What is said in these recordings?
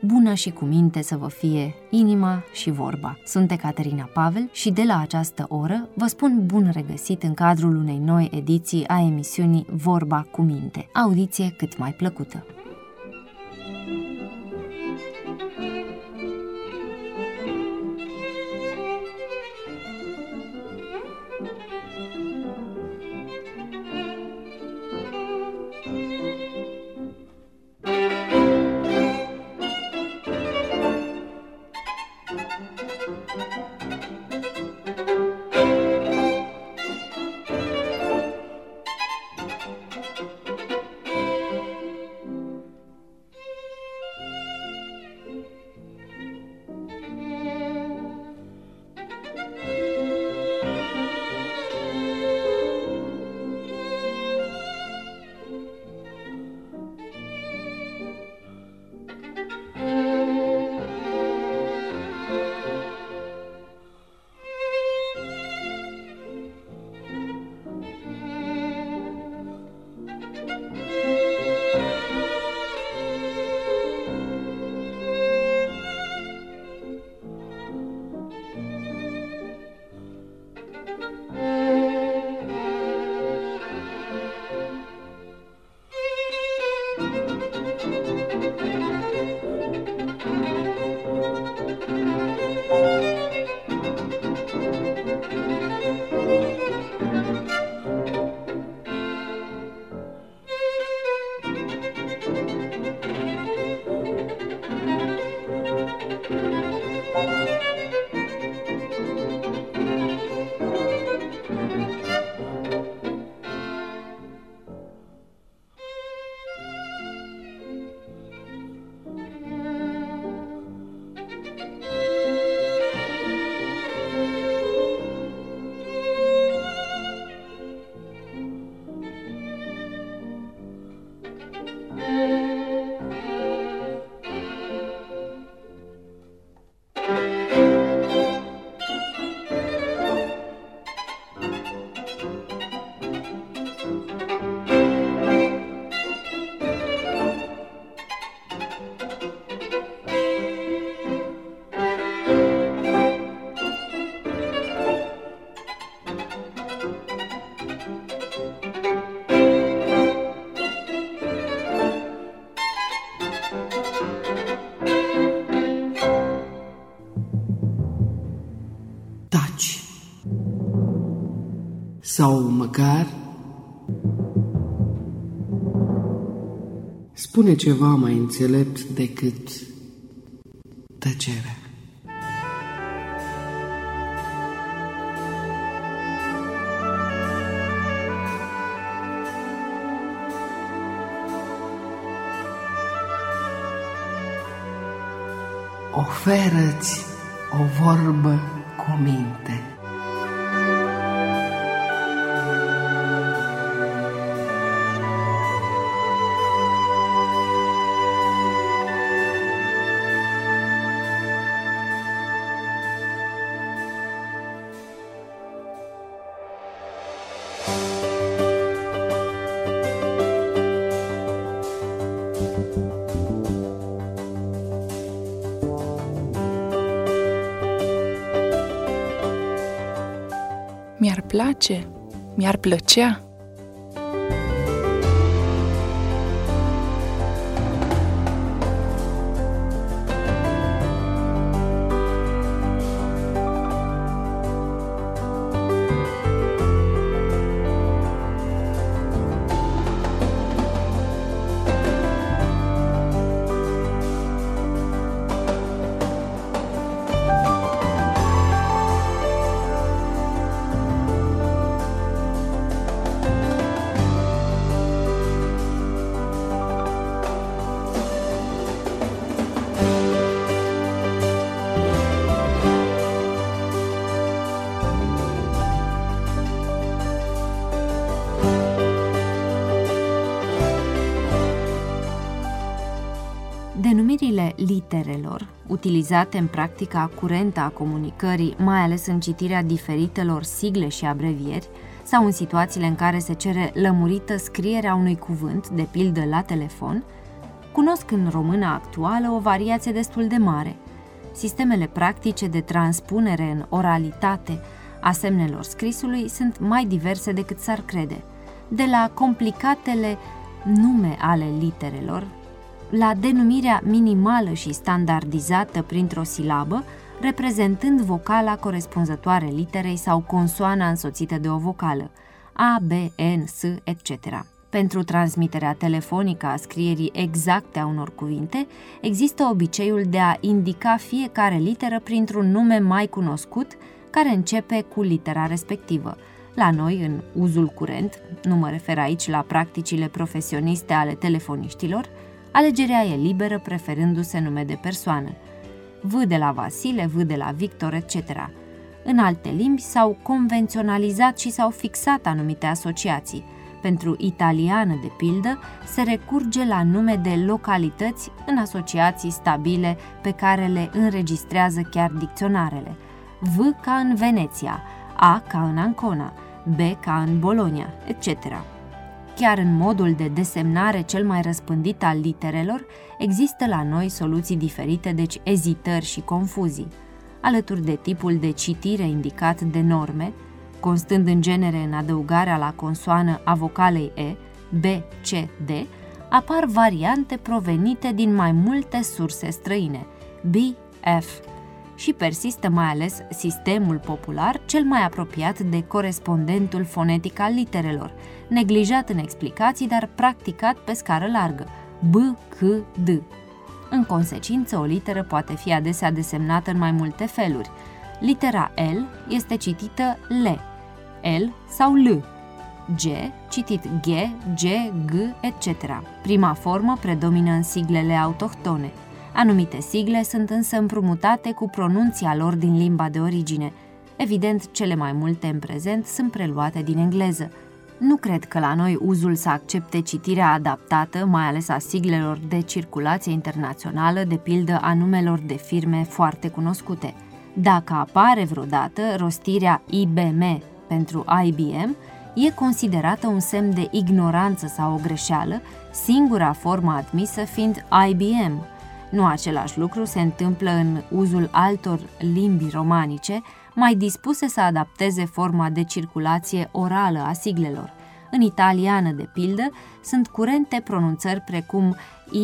bună și cu minte să vă fie inima și vorba. Sunt Ecaterina Pavel și de la această oră vă spun bun regăsit în cadrul unei noi ediții a emisiunii Vorba cu minte. Audiție cât mai plăcută! Sau măcar spune ceva mai înțelept decât tăcerea. Oferă-ți o vorbă cu minte. Mi-ar place, mi-ar plăcea. Denumirile literelor, utilizate în practica curentă a comunicării, mai ales în citirea diferitelor sigle și abrevieri, sau în situațiile în care se cere lămurită scrierea unui cuvânt, de pildă la telefon, cunosc în româna actuală o variație destul de mare. Sistemele practice de transpunere în oralitate a semnelor scrisului sunt mai diverse decât s-ar crede, de la complicatele nume ale literelor, la denumirea minimală și standardizată printr-o silabă, reprezentând vocala corespunzătoare literei sau consoana însoțită de o vocală, A, B, N, S, etc. Pentru transmiterea telefonică a scrierii exacte a unor cuvinte, există obiceiul de a indica fiecare literă printr-un nume mai cunoscut, care începe cu litera respectivă. La noi, în uzul curent, nu mă refer aici la practicile profesioniste ale telefoniștilor, alegerea e liberă preferându-se nume de persoană. V de la Vasile, V de la Victor, etc. În alte limbi s-au convenționalizat și s-au fixat anumite asociații. Pentru italiană, de pildă, se recurge la nume de localități în asociații stabile pe care le înregistrează chiar dicționarele. V ca în Veneția, A ca în Ancona, B ca în Bologna, etc. Chiar în modul de desemnare cel mai răspândit al literelor, există la noi soluții diferite, deci ezitări și confuzii. Alături de tipul de citire indicat de norme, constând în genere în adăugarea la consoană a vocalei E, B, C, D, apar variante provenite din mai multe surse străine, B, F, și persistă mai ales sistemul popular cel mai apropiat de corespondentul fonetic al literelor, neglijat în explicații, dar practicat pe scară largă, B, C, D. În consecință, o literă poate fi adesea desemnată în mai multe feluri. Litera L este citită L, L sau L, G citit G, G, G, etc. Prima formă predomină în siglele autohtone. Anumite sigle sunt însă împrumutate cu pronunția lor din limba de origine. Evident, cele mai multe în prezent sunt preluate din engleză. Nu cred că la noi uzul să accepte citirea adaptată, mai ales a siglelor de circulație internațională, de pildă a numelor de firme foarte cunoscute. Dacă apare vreodată rostirea IBM pentru IBM, e considerată un semn de ignoranță sau o greșeală, singura formă admisă fiind IBM. Nu același lucru se întâmplă în uzul altor limbi romanice, mai dispuse să adapteze forma de circulație orală a siglelor. În italiană, de pildă, sunt curente pronunțări precum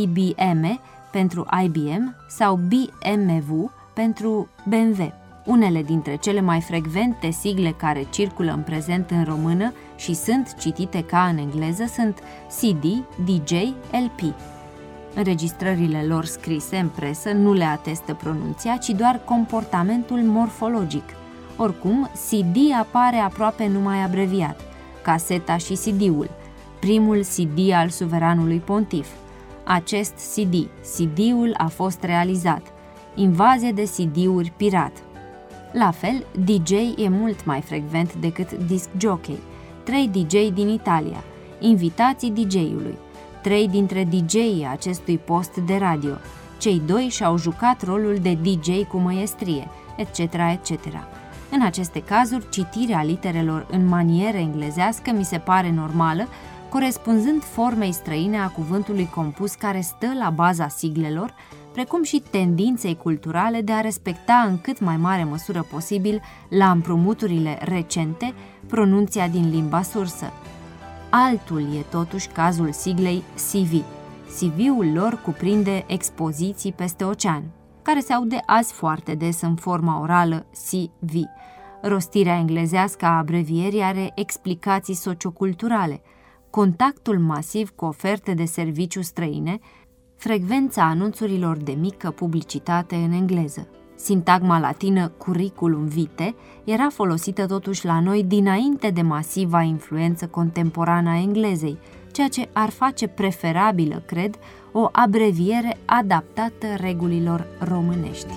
IBM pentru IBM sau BMW pentru BMW. Unele dintre cele mai frecvente sigle care circulă în prezent în română și sunt citite ca în engleză sunt CD, DJ, LP. Înregistrările lor scrise în presă nu le atestă pronunția, ci doar comportamentul morfologic. Oricum, CD apare aproape numai abreviat, caseta și CD-ul, primul CD al suveranului pontif. Acest CD-ul a fost realizat, invazie de CD-uri pirat. La fel, DJ e mult mai frecvent decât disc jockey, 3 DJ din Italia, invitații DJ-ului, 3 dintre DJ-ii acestui post de radio, cei 2 și-au jucat rolul de DJ cu măiestrie, etc., etc. În aceste cazuri, citirea literelor în manieră englezească mi se pare normală, corespunzând formei străine a cuvântului compus care stă la baza siglelor, precum și tendinței culturale de a respecta în cât mai mare măsură posibil la împrumuturile recente pronunția din limba sursă. Altul e totuși cazul siglei CV. CV-ul lor cuprinde expoziții peste ocean, care se aude azi foarte des în forma orală CV. Rostirea englezească a abrevierii are explicații socioculturale, contactul masiv cu oferte de serviciu străine, frecvența anunțurilor de mică publicitate în engleză. Sintagma latină curriculum vitae era folosită totuși la noi dinainte de masiva influență contemporană a englezei, ceea ce ar face preferabilă, cred, o abreviere adaptată regulilor românești.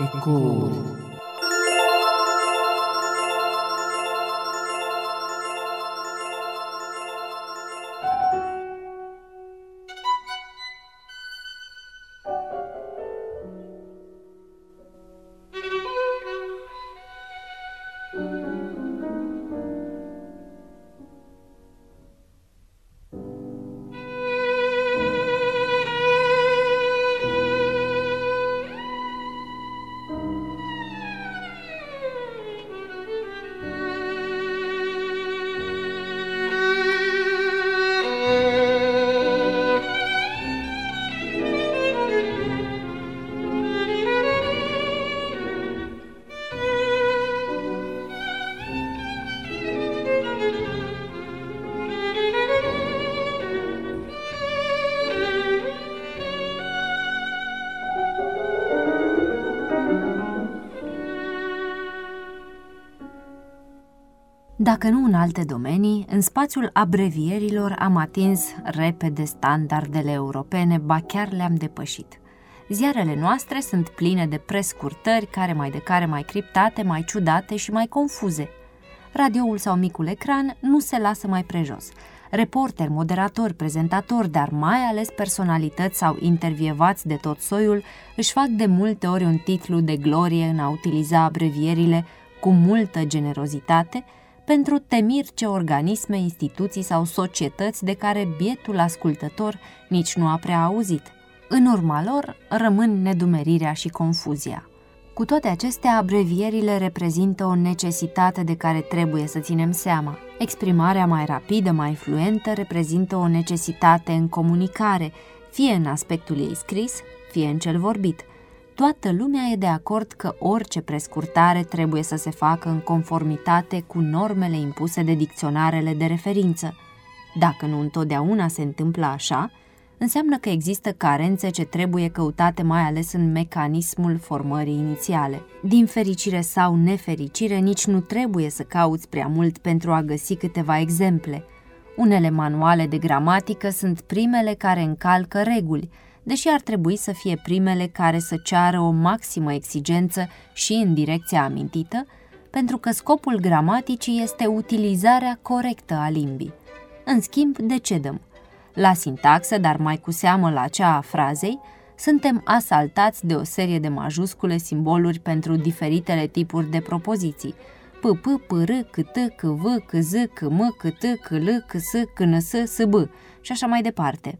ecouri. Dacă nu în alte domenii, în spațiul abrevierilor am atins repede standardele europene, ba chiar le-am depășit. Ziarele noastre sunt pline de prescurtări, care mai de care mai criptate, mai ciudate și mai confuze. Radioul sau micul ecran nu se lasă mai prejos. Reporteri, moderatori, prezentatori, dar mai ales personalități sau intervievați de tot soiul își fac de multe ori un titlu de glorie în a utiliza abrevierile cu multă generozitate pentru temiri ce organisme, instituții sau societăți de care bietul ascultător nici nu a prea auzit. În urma lor rămân nedumerirea și confuzia. Cu toate acestea, abrevierile reprezintă o necesitate de care trebuie să ținem seama. Exprimarea mai rapidă, mai fluentă, reprezintă o necesitate în comunicare, fie în aspectul ei scris, fie în cel vorbit. Toată lumea e de acord că orice prescurtare trebuie să se facă în conformitate cu normele impuse de dicționarele de referință. Dacă nu întotdeauna se întâmplă așa, înseamnă că există carențe ce trebuie căutate mai ales în mecanismul formării inițiale. Din fericire sau nefericire, nici nu trebuie să cauți prea mult pentru a găsi câteva exemple. Unele manuale de gramatică sunt primele care încalcă reguli, deși ar trebui să fie primele care să ceară o maximă exigență și în direcția amintită, pentru că scopul gramaticii este utilizarea corectă a limbii. În schimb, decedăm. La sintaxă, dar mai cu seamă la cea a frazei, suntem asaltați de o serie de majuscule simboluri pentru diferitele tipuri de propoziții. P, P, R, C, T, C, V, C, Z, C, M, C, T, C, L, C, S, C, N, S, S, B și așa mai departe.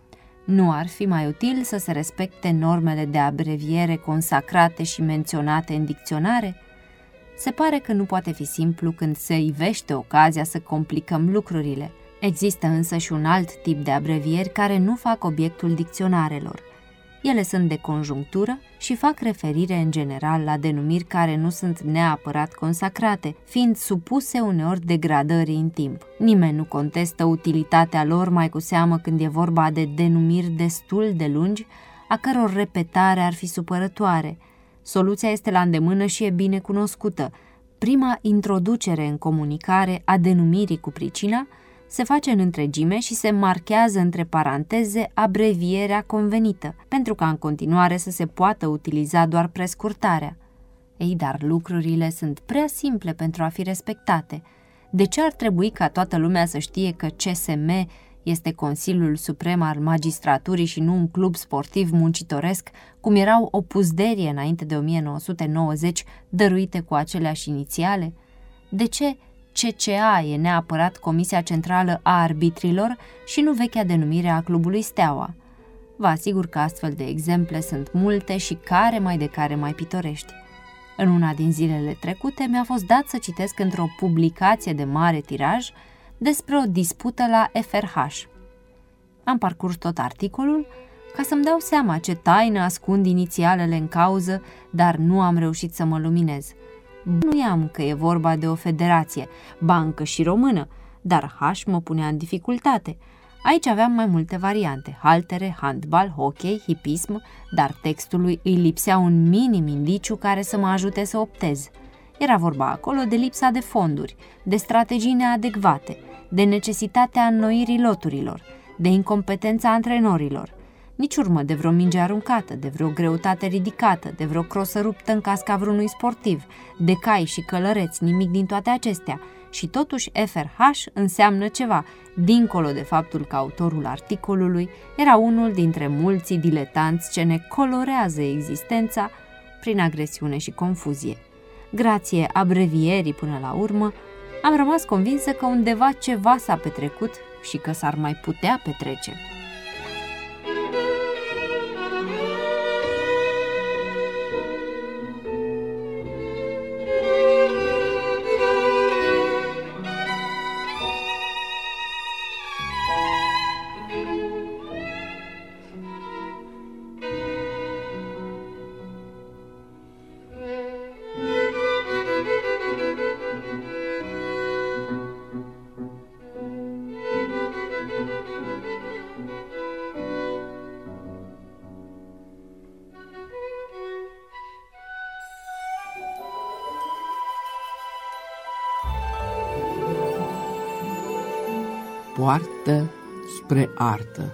Nu ar fi mai util să se respecte normele de abreviere consacrate și menționate în dicționare? Se pare că nu poate fi simplu când se ivește ocazia să complicăm lucrurile. Există însă și un alt tip de abrevieri care nu fac obiectul dicționarelor. Ele sunt de conjunctură și fac referire în general la denumiri care nu sunt neapărat consacrate, fiind supuse uneori degradării în timp. Nimeni nu contestă utilitatea lor, mai cu seamă când e vorba de denumiri destul de lungi, a căror repetare ar fi supărătoare. Soluția este la îndemână și e bine cunoscută. Prima introducere în comunicare a denumirii cu pricina se face în întregime și se marchează între paranteze abrevierea convenită, pentru ca în continuare să se poată utiliza doar prescurtarea. Ei, dar lucrurile sunt prea simple pentru a fi respectate. De ce ar trebui ca toată lumea să știe că CSM este Consiliul Suprem al Magistraturii și nu un club sportiv muncitoresc, cum erau o puzderie înainte de 1990, dăruite cu aceleași inițiale? De ce CCA e neapărat Comisia Centrală a Arbitrilor și nu vechea denumire a Clubului Steaua? Vă asigur că astfel de exemple sunt multe și care mai pitorești. În una din zilele trecute mi-a fost dat să citesc într-o publicație de mare tiraj despre o dispută la FRH. Am parcurs tot articolul ca să-mi dau seama ce taină ascund inițialele în cauză, dar nu am reușit să mă luminez. Bănuiam că e vorba de o federație, bancă și română, dar H mă punea în dificultate. Aici aveam mai multe variante, haltere, handbal, hockey, hipism, dar textului îi lipsea un minim indiciu care să mă ajute să optez. Era vorba acolo de lipsa de fonduri, de strategii neadecvate, de necesitatea înnoirii loturilor, de incompetența antrenorilor. Nici urmă de vreo minge aruncată, de vreo greutate ridicată, de vreo crosă ruptă în casca vreunui sportiv, de cai și călăreți, nimic din toate acestea. Și totuși FRH înseamnă ceva, dincolo de faptul că autorul articolului era unul dintre mulți diletanți ce ne colorează existența prin agresiune și confuzie. Grație abrevierii până la urmă, am rămas convinsă că undeva ceva s-a petrecut și că s-ar mai putea petrece. Poartă spre artă.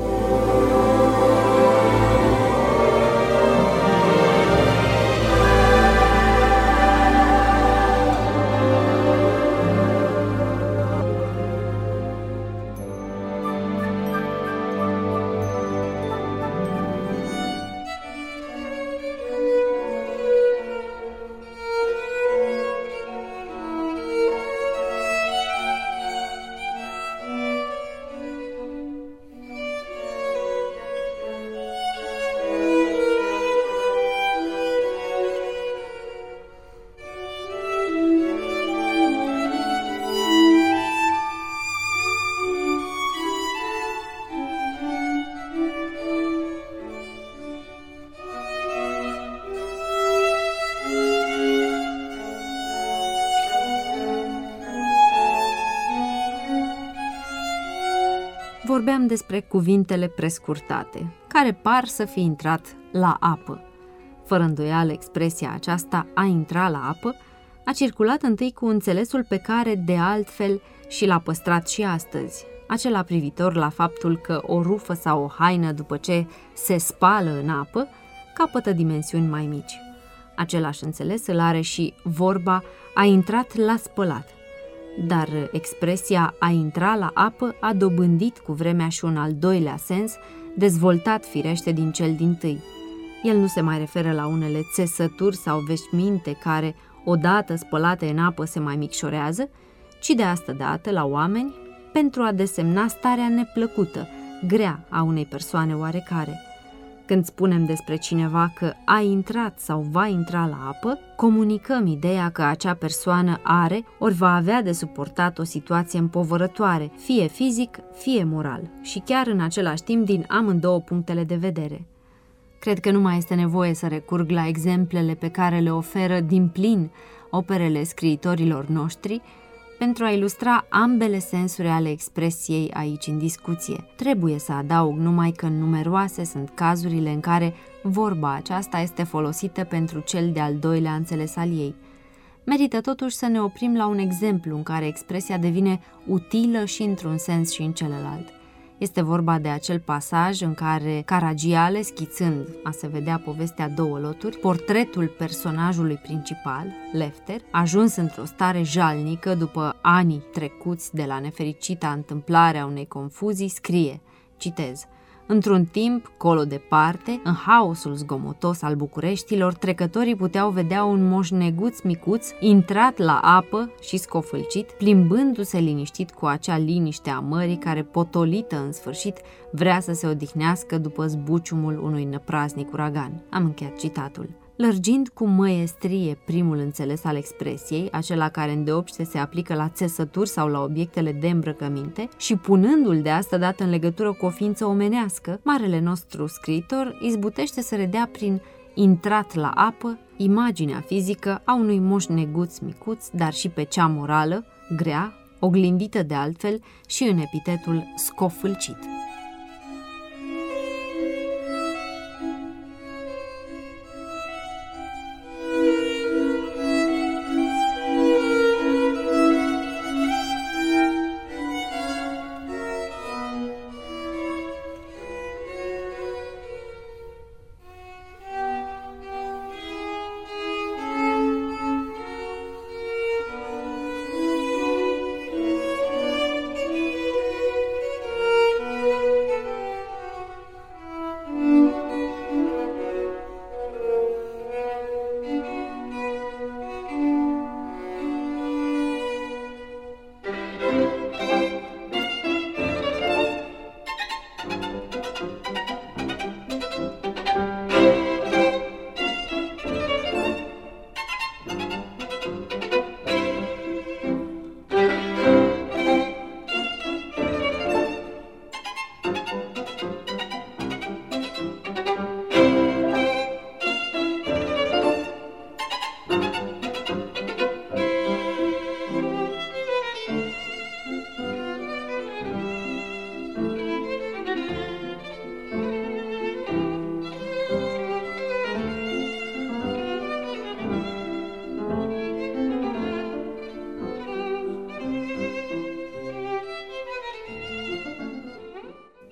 Vorbeam despre cuvintele prescurtate, care par să fi intrat la apă. Fără îndoială, expresia aceasta, a intra la apă, a circulat întâi cu înțelesul pe care, de altfel, și l-a păstrat și astăzi, acela privitor la faptul că o rufă sau o haină, după ce se spală în apă, capătă dimensiuni mai mici. Același înțeles îl are și vorba a intrat la spălat. Dar expresia a intra la apă a dobândit cu vremea și un al doilea sens, dezvoltat firește din cel dintâi. El nu se mai referă la unele țesături sau veșminte care, odată spălate în apă, se mai micșorează, ci de asta dată la oameni pentru a desemna starea neplăcută, grea a unei persoane oarecare. Când spunem despre cineva că a intrat sau va intra la apă, comunicăm ideea că acea persoană are ori va avea de suportat o situație împovărătoare, fie fizic, fie moral, și chiar în același timp din amândouă punctele de vedere. Cred că nu mai este nevoie să recurg la exemplele pe care le oferă din plin operele scriitorilor noștri pentru a ilustra ambele sensuri ale expresiei aici în discuție. Trebuie să adaug numai că numeroase sunt cazurile în care vorba aceasta este folosită pentru cel de-al doilea înțeles al ei. Merită totuși să ne oprim la un exemplu în care expresia devine utilă și într-un sens și în celălalt. Este vorba de acel pasaj în care Caragiale, schițând a se vedea povestea două loturi, portretul personajului principal, Lefter, ajuns într-o stare jalnică după anii trecuți de la nefericita întâmplare a unei confuzii, scrie, citez, într-un timp, colo departe, în haosul zgomotos al Bucureștilor, trecătorii puteau vedea un moșneguț micuț intrat la apă și scofâlcit, plimbându-se liniștit cu acea liniște a mării care, potolită în sfârșit, vrea să se odihnească după zbuciumul unui năpraznic uragan. Am încheiat citatul. Lărgind cu măiestrie primul înțeles al expresiei, acela care îndeopște se aplică la țesături sau la obiectele de îmbrăcăminte, și punându-l de asta dată în legătură cu o ființă omenească, marele nostru scriitor izbutește să redea prin intrat la apă imaginea fizică a unui moșneguț micuț, dar și pe cea morală, grea, oglindită de altfel și în epitetul scofâlcit.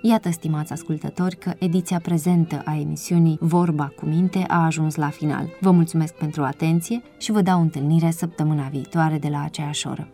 Iată, stimați ascultători, că ediția prezentă a emisiunii Vorba cu Minte a ajuns la final. Vă mulțumesc pentru atenție și vă dau întâlnire săptămâna viitoare de la aceeași oră.